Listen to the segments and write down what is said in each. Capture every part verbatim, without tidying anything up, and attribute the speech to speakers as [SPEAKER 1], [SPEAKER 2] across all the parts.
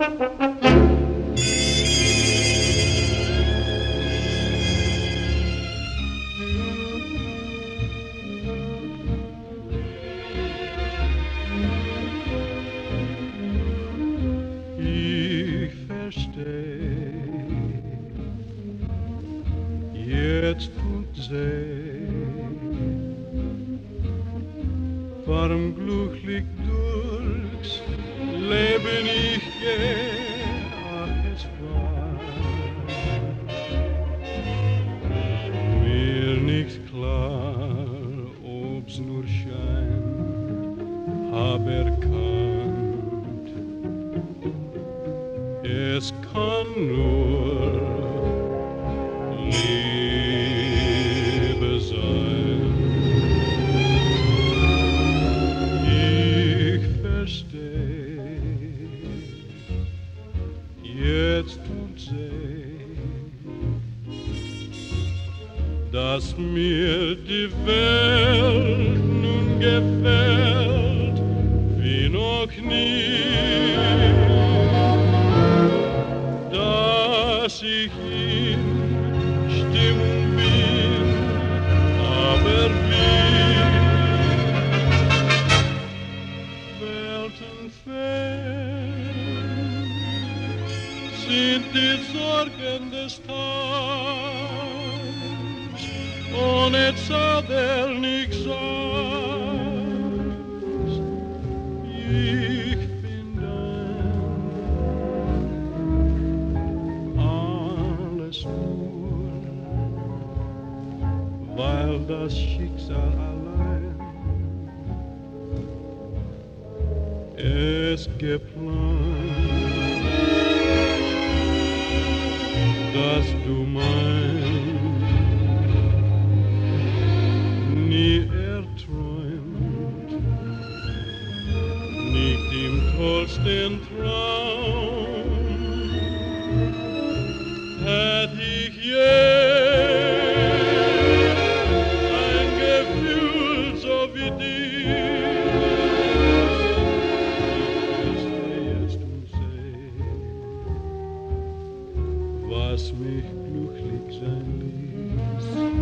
[SPEAKER 1] Ich versteh jetzt und seh, warum glücklich durchs Leben ich geh, ach es war mir nicht klar, ob's nur scheint, hab erkannt, es kann nur Liebe sein. Ich versteh jetzt und seh, dass mir die Welt nun gefällt wie noch nie, dass ich in Stimmung bin, aber wie Welten fern sind die Sorgen des Tags, ohne Zadel nix sagst. Ich bin dein, alles nur, weil das Schicksal allein es geplant, dass du mein, nie erträumt, nicht im tollsten Traum, hätt ich je ein Gefühl so wie dies. Ich versteh jetzt und seh, was mich glücklich sein ließ.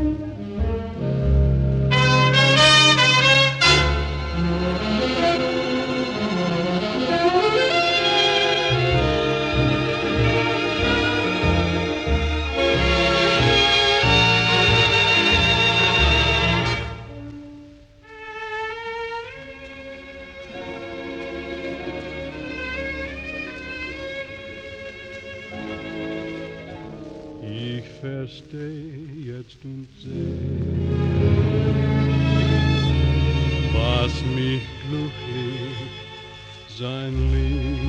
[SPEAKER 1] Ich versteh jetzt und seh, was mich glücklich sein ließ.